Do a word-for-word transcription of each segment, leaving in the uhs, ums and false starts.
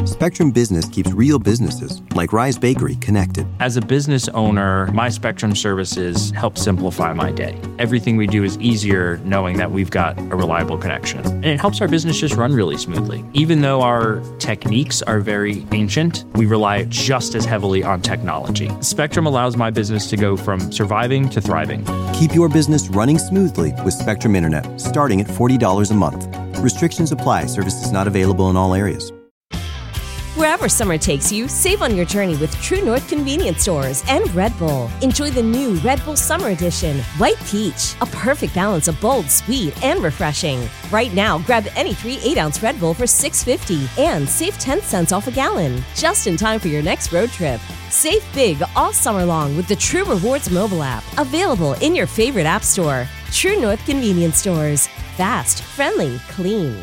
Spectrum Business keeps real businesses, like Rise Bakery, connected. As a business owner, my Spectrum services help simplify my day. Everything we do is easier knowing that we've got a reliable connection. And it helps our business just run really smoothly. Even though our techniques are very ancient, we rely just as heavily on technology. Spectrum allows my business to go from surviving to thriving. Keep your business running smoothly with Spectrum Internet, starting at forty dollars a month. Restrictions apply. Services not available in all areas. Wherever summer takes you, save on your journey with True North Convenience Stores and Red Bull. Enjoy the new Red Bull Summer Edition, White Peach, a perfect balance of bold, sweet, and refreshing. Right now, grab any three eight-ounce Red Bull for six dollars and fifty cents and save ten cents off a gallon, just in time for your next road trip. Save big all summer long with the True Rewards mobile app, available in your favorite app store. True North Convenience Stores. Fast, friendly, clean.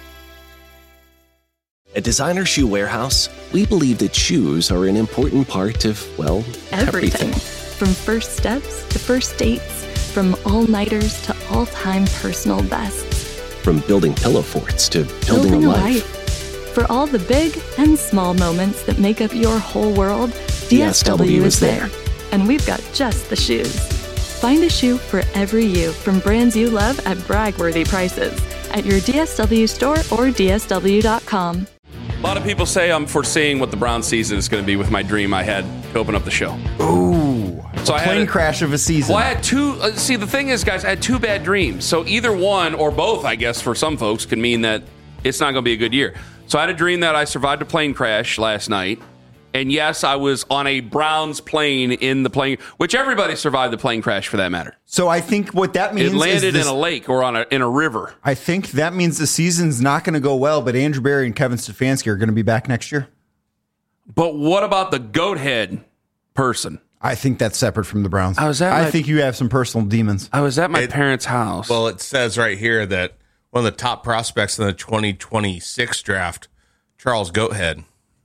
At Designer Shoe Warehouse, we believe that shoes are an important part of, well, everything. everything. From first steps to first dates, from all-nighters to all-time personal bests. From building pillow forts to building, building a, a life. life. For all the big and small moments that make up your whole world, D S W is there. And we've got just the shoes. Find a shoe for every you from brands you love at brag-worthy prices at your D S W store or D S W dot com. A lot of people say I'm foreseeing what the Brown season is going to be with my dream I had to open up the show. Ooh, so a I plane had a, crash of a season. Well, I had two. Uh, see, the thing is, guys, I had two bad dreams. So either one or both, I guess, for some folks, can mean that it's not going to be a good year. So I had a dream that I survived a plane crash last night. And yes, I was on a Browns plane in the plane, which everybody survived the plane crash for that matter. So I think what that means it landed is this, in a lake or on a in a river. I think that means the season's not going to go well, but Andrew Berry and Kevin Stefanski are going to be back next year. But what about the goat head person? I think that's separate from the Browns. I was at I my, think you have some personal demons. I was at my it, parents' house. Well, it says right here that one of the top prospects in the twenty twenty-six draft, Charles Goathead.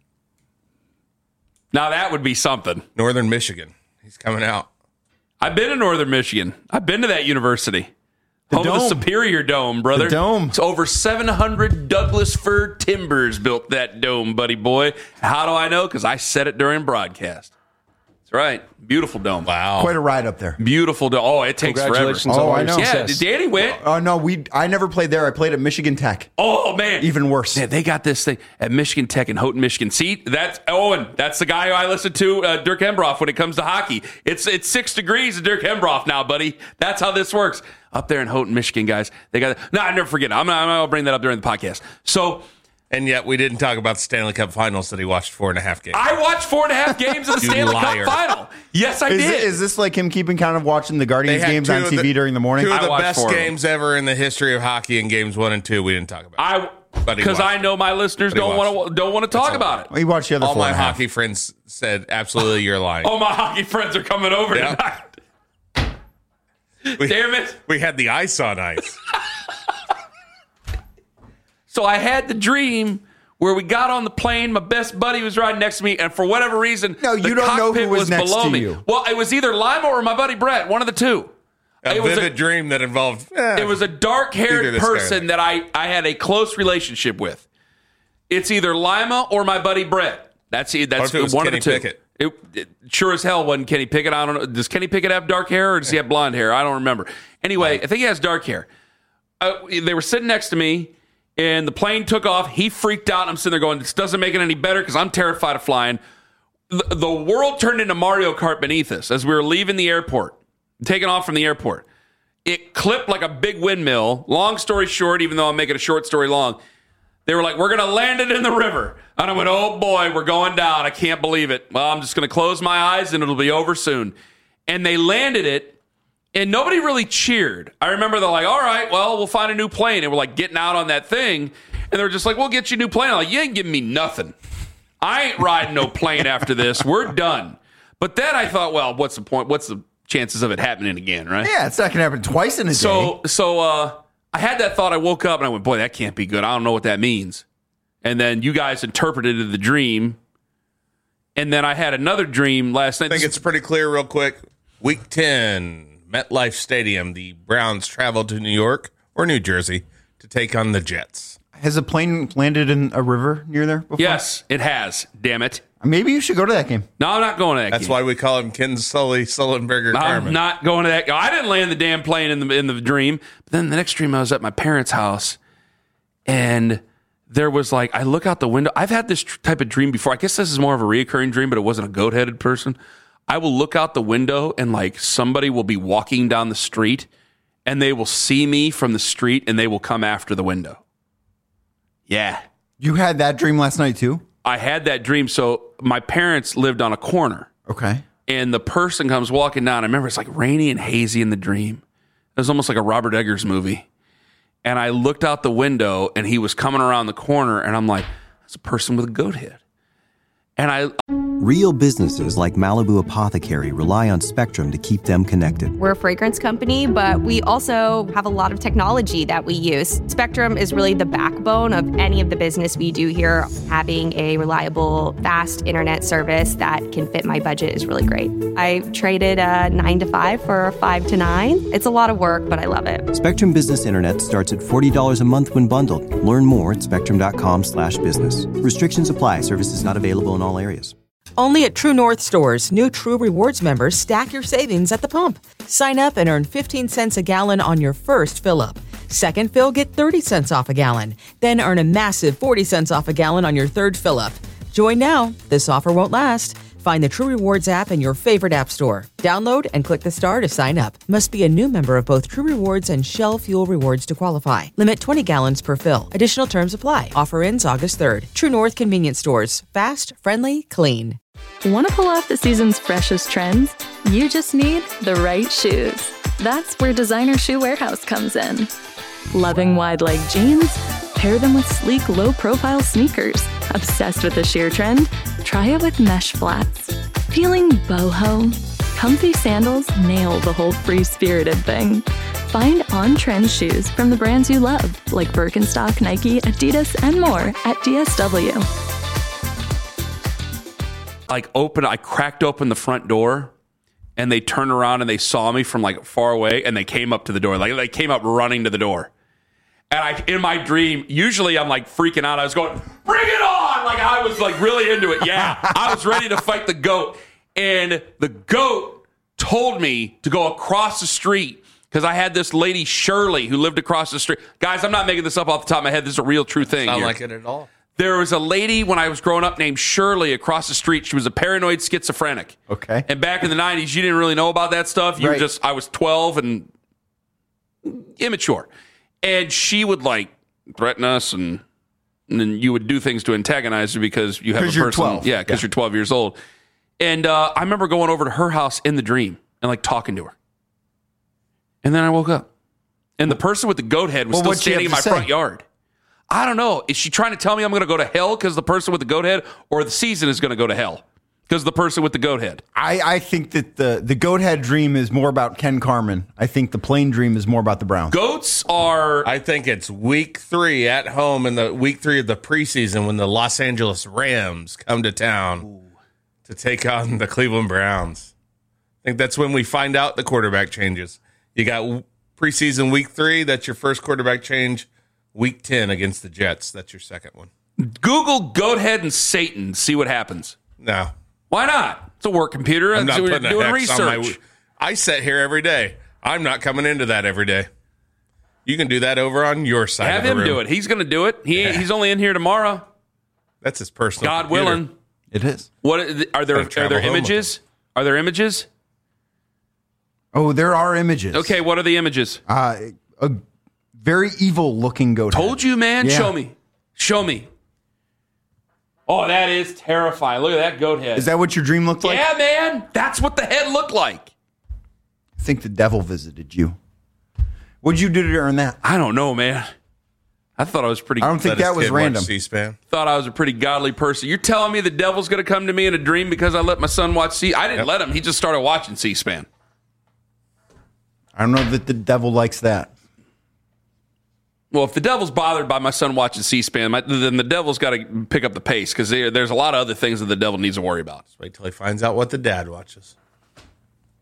Now that would be something. Northern Michigan. He's coming out. I've been to Northern Michigan. I've been to that university. The Home Dome. of the Superior Dome, brother. The Dome. It's over seven hundred Douglas fir timbers built that dome, buddy boy. How do I know? Because I said it during broadcast. That's right. Beautiful dome. Wow. Quite a ride up there. Beautiful dome. Oh, it takes Congratulations forever. on Oh, all I your know. Yeah, success. Danny went. Oh, no, we. I never played there. I played at Michigan Tech. Oh, man. Even worse. Man, they got this thing at Michigan Tech in Houghton, Michigan. See, that's Owen. That's the guy who I listen to, uh, Dirk Embroff, when it comes to hockey. It's it's six degrees of Dirk Embroff now, buddy. That's how this works. Up there in Houghton, Michigan, guys. They got. No, I never forget. I'm gonna, I'll bring that up during the podcast. So. And yet we didn't talk about the Stanley Cup Finals that he watched four and a half games. I watched four and a half games of the You Stanley liar. Cup Final. Yes, I Is, did. it, is this like him keeping count of watching the They Guardians had games two on of T V the- during the morning? Two of I the watched best four of them. games ever in the history of hockey in games one and two. We didn't talk about. I But he because watched. I know my listeners But he don't watched. want to don't want to talk all. about it. We watched the other All four my and a half. hockey friends said, absolutely, you're lying. Oh, my hockey friends are coming over Yeah. tonight. we, Damn it! We had the ice on ice. So I had the dream where we got on the plane. My best buddy was riding next to me, and for whatever reason, No, the you don't know who cockpit was next below to me. you. Well, it was either Lima or my buddy Brett, one of the two. A It was vivid a- dream that involved. eh, It was a Either dark-haired this guy or person that. that I, I had a close relationship with. It's either Lima or my buddy Brett. That's that's What if it was one Kenny of the two. Pickett? It, it sure as hell wasn't Kenny Pickett. I don't know. Does Kenny Pickett have dark hair or does he have blonde hair? I don't remember. Anyway, I think he has dark hair. Uh, they were sitting next to me, and the plane took off. He freaked out. And I'm sitting there going, "This doesn't make it any better," because I'm terrified of flying. The, the world turned into Mario Kart beneath us as we were leaving the airport, taking off from the airport. It clipped like a big windmill. Long story short, even though I'm making a short story long, they were like, "We're going to land it in the river." And I went, "Oh boy, we're going down. I can't believe it. Well, I'm just going to close my eyes and it'll be over soon." And they landed it, and nobody really cheered. I remember they're like, "All right, well, we'll find a new plane." And we're like getting out on that thing. And they were just like, "We'll get you a new plane." I'm like, "You ain't giving me nothing. I ain't riding no plane after this. We're done." But then I thought, well, what's the point? What's the chances of it happening again, right? Yeah, it's not going to happen twice in a So, day. so uh, I had that thought. I woke up and I went, boy, that can't be good. I don't know what that means. And then you guys interpreted the dream. And then I had another dream last night. I think it's pretty clear real quick. Week ten, MetLife Stadium. The Browns traveled to New York or New Jersey to take on the Jets. I Has a plane landed in a river near there before? Yes, it has. Damn it. Maybe you should go to that game. No, I'm not going to that That's game. why we call him Ken Sully Sullenberger I'm Carmen. not going to that. I didn't land the damn plane in the in the dream. But then the next dream, I was at my parents' house, and there was like, I look out the window. I've had this tr- type of dream before. I guess this is more of a reoccurring dream, but it wasn't a goat-headed person. I will look out the window, and like somebody will be walking down the street, and they will see me from the street, and they will come after the window. Yeah. You had that dream last night too? I had that dream. So my parents lived on a corner. Okay. And the person comes walking down. I remember it's like rainy and hazy in the dream. It was almost like a Robert Eggers movie. And I looked out the window, and he was coming around the corner, and I'm like, that's a person with a goat head. And I... Real businesses like Malibu Apothecary rely on Spectrum to keep them connected. We're a fragrance company, but we also have a lot of technology that we use. Spectrum is really the backbone of any of the business we do here. Having a reliable, fast internet service that can fit my budget is really great. I traded a nine to five for a five to nine. It's a lot of work, but I love it. Spectrum Business Internet starts at forty dollars a month when bundled. Learn more at spectrum.com slash business. Restrictions apply. Services not available in all areas. Only at True North stores, new True Rewards members stack your savings at the pump. Sign up and earn fifteen cents a gallon on your first fill-up. Second fill, get thirty cents off a gallon. Then earn a massive forty cents off a gallon on your third fill-up. Join now. This offer won't last. Find the True Rewards app in your favorite app store. Download and click the star to sign up. Must be a new member of both True Rewards and Shell Fuel Rewards to qualify. Limit twenty gallons per fill. Additional terms apply. Offer ends August third. True North Convenience Stores. Fast, friendly, clean. Want to pull off the season's freshest trends? You just need the right shoes. That's where Designer Shoe Warehouse comes in. Loving wide leg jeans? Pair them with sleek, low-profile sneakers. Obsessed with the sheer trend? Try it with mesh flats. Feeling boho? Comfy sandals nail the whole free-spirited thing. Find on-trend shoes from the brands you love, like Birkenstock, Nike, Adidas, and more at D S W. like open, I cracked open the front door, and they turned around and they saw me from like far away, and they came up to the door. Like they came up running to the door. And I, in my dream, usually I'm like freaking out. I was going, bring it on! Like I was like really into it. Yeah, I was ready to fight the goat. And the goat told me to go across the street because I had this lady, Shirley, who lived across the street. Guys, I'm not making this up off the top of my head. This is a real true thing. Sound here. like it at all. There was a lady when I was growing up named Shirley across the street. She was a paranoid schizophrenic. Okay. And back in the nineties, you didn't really know about that stuff. You Right. were just, I was twelve and immature. And she would like threaten us, and, and then you would do things to antagonize her because you have a 'Cause you're person. twelve. Yeah, because Yeah. you're twelve years old. And uh, I remember going over to her house in the dream and like talking to her. And then I woke up. And the person with the goat head was Well, still what'd she standing in have my to front say? yard. I don't know. Is she trying to tell me I'm going to go to hell because the person with the goat head, or the season is going to go to hell because the person with the goat head? I, I think that the, the goat head dream is more about Ken Carman. I think the plain dream is more about the Browns. Goats are. I think it's week three at home in the week three of the preseason when the Los Angeles Rams come to town Ooh. to take on the Cleveland Browns. I think that's when we find out the quarterback changes. You got preseason week three. That's your first quarterback change. Week ten against the Jets. That's your second one. Google goat head and Satan. See what happens. No. Why not? It's a work computer. I'm not We're putting a doing hex on my- research. I sit here every day. I'm not coming into that every day. You can do that over on your side. Have of the him room. do it. He's going to do it. He Yeah. he's only in here tomorrow. That's his personal. God computer. willing. It is. What are there? Gonna Are travel there home with images? Are there images? Oh, there are images. Okay, what are the images? Uh, a very evil looking goat Told head. you, man. Yeah. Show me. Show me. Oh, that is terrifying. Look at that goat head. Is that what your dream looked like? Yeah, man. That's what the head looked like. I think the devil visited you. What'd you do to earn that? I don't know, man. I thought I was pretty. I don't think Let his that was kid watch random. C-SPAN. Thought I was a pretty godly person. You're telling me the devil's going to come to me in a dream because I let my son watch C? I didn't Yep. let him. He just started watching C-SPAN. I don't know that the devil likes that. Well, if the devil's bothered by my son watching C-SPAN, my, then the devil's got to pick up the pace because there, there's a lot of other things that the devil needs to worry about. Wait till he finds out what the dad watches.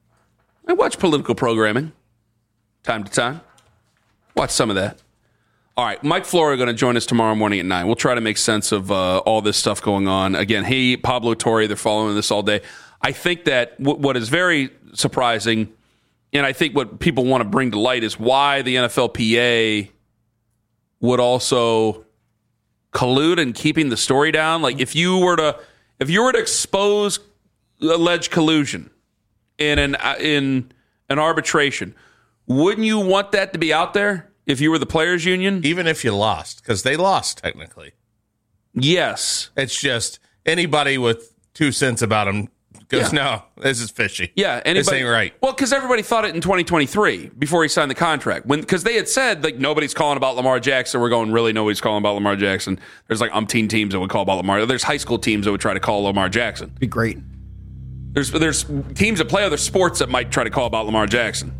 I watch political programming time to time. Watch some of that. All right, Mike Flora going to join us tomorrow morning at nine. We'll try to make sense of uh, all this stuff going on. Again, he, Pablo Torre, they're following this all day. I think that w- what is very surprising, and I think what people want to bring to light, is why the N F L P A would also collude in keeping the story down. Like if you were to, if you were to expose alleged collusion in an in an arbitration, wouldn't you want that to be out there? If you were the players' union? Even if you lost, because they lost, technically. Yes. It's just anybody with two cents about them goes, yeah. no, this is fishy. Yeah. Anybody, this ain't right. Well, because everybody thought it in twenty twenty-three before he signed the contract. When Because they had said, like, nobody's calling about Lamar Jackson. We're going, really, nobody's calling about Lamar Jackson. There's, like, umpteen teams that would call about Lamar. There's high school teams that would try to call Lamar Jackson. Be great. There's, there's teams that play other sports that might try to call about Lamar Jackson.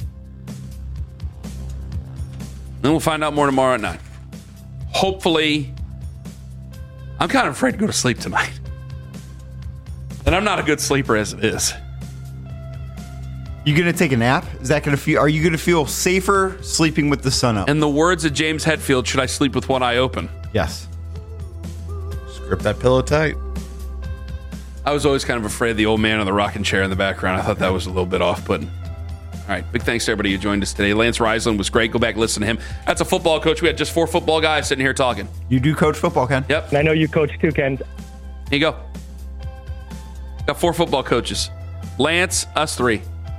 Then we'll find out more tomorrow at nine. Hopefully, I'm kind of afraid to go to sleep tonight. And I'm not a good sleeper as it is. You going to take a nap? Is that going to feel? Are you going to feel safer sleeping with the sun up? In the words of James Hetfield, should I sleep with one eye open? Yes. Just grip that pillow tight. I was always kind of afraid of the old man on the rocking chair in the background. I thought that was a little bit off-putting. All right, big thanks to everybody who joined us today. Lance Reisland was great. Go back and listen to him. That's a football coach. We had just four football guys sitting here talking. You do coach football, Ken? Yep. And I know you coach too, Ken. Here you go. Got four football coaches. Lance, us three.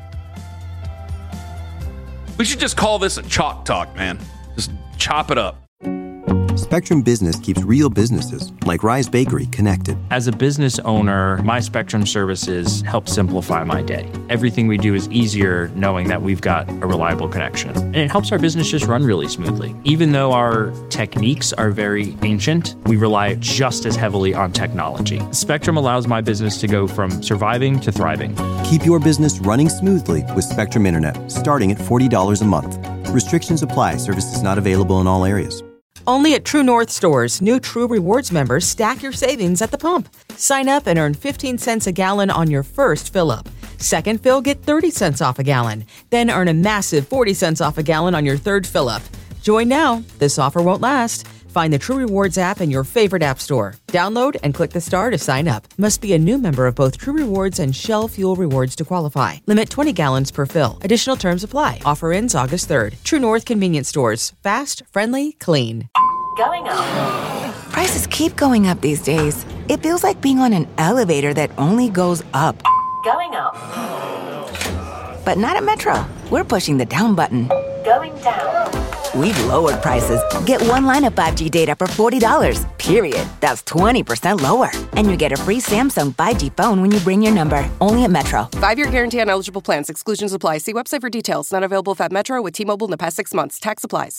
We should just call this a chalk talk, man. Just chop it up. Spectrum Business keeps real businesses, like Rise Bakery, connected. As a business owner, my Spectrum services help simplify my day. Everything we do is easier knowing that we've got a reliable connection. And it helps our business just run really smoothly. Even though our techniques are very ancient, we rely just as heavily on technology. Spectrum allows my business to go from surviving to thriving. Keep your business running smoothly with Spectrum Internet, starting at forty dollars a month. Restrictions apply. Services not available in all areas. Only at True North stores, new True Rewards members stack your savings at the pump. Sign up and earn fifteen cents a gallon on your first fill-up. Second fill, get thirty cents off a gallon. Then earn a massive forty cents off a gallon on your third fill-up. Join now. This offer won't last. Find the True Rewards app in your favorite app store. Download and click the star to sign up. Must be a new member of both True Rewards and Shell Fuel Rewards to qualify. Limit twenty gallons per fill. Additional terms apply. Offer ends August third. True North Convenience Stores. Fast, friendly, clean. Going up. Prices keep going up these days. It feels like being on an elevator that only goes up. Going up. But not at Metro. We're pushing the down button. Going down. We've lowered prices. Get one line of five G data for forty dollars, period. That's twenty percent lower. And you get a free Samsung five G phone when you bring your number. Only at Metro. Five-year guarantee on eligible plans. Exclusions apply. See website for details. Not available if at Metro with T-Mobile in the past six months. Tax applies.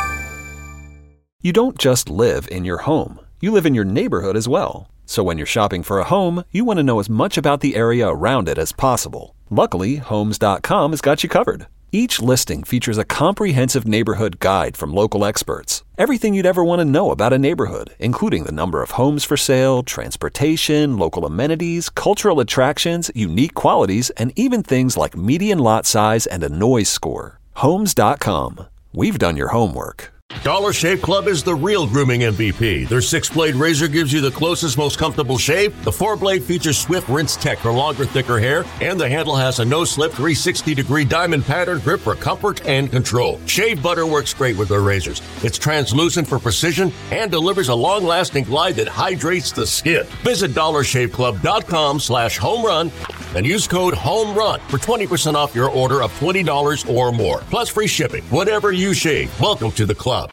You don't just live in your home. You live in your neighborhood as well. So when you're shopping for a home, you want to know as much about the area around it as possible. Luckily, Homes dot com has got you covered. Each listing features a comprehensive neighborhood guide from local experts. Everything you'd ever want to know about a neighborhood, including the number of homes for sale, transportation, local amenities, cultural attractions, unique qualities, and even things like median lot size and a noise score. Homes dot com. We've done your homework. Dollar Shave Club is the real grooming M V P. Their six-blade razor gives you the closest, most comfortable shave. The four-blade features Swift Rinse Tech for longer, thicker hair. And the handle has a no-slip three hundred sixty degree diamond pattern grip for comfort and control. Shave butter works great with their razors. It's translucent for precision and delivers a long-lasting glide that hydrates the skin. Visit dollar shave club dot com slash home run and use code HOMERUN for twenty percent off your order of twenty dollars or more. Plus free shipping. Whatever you shave, welcome to the club.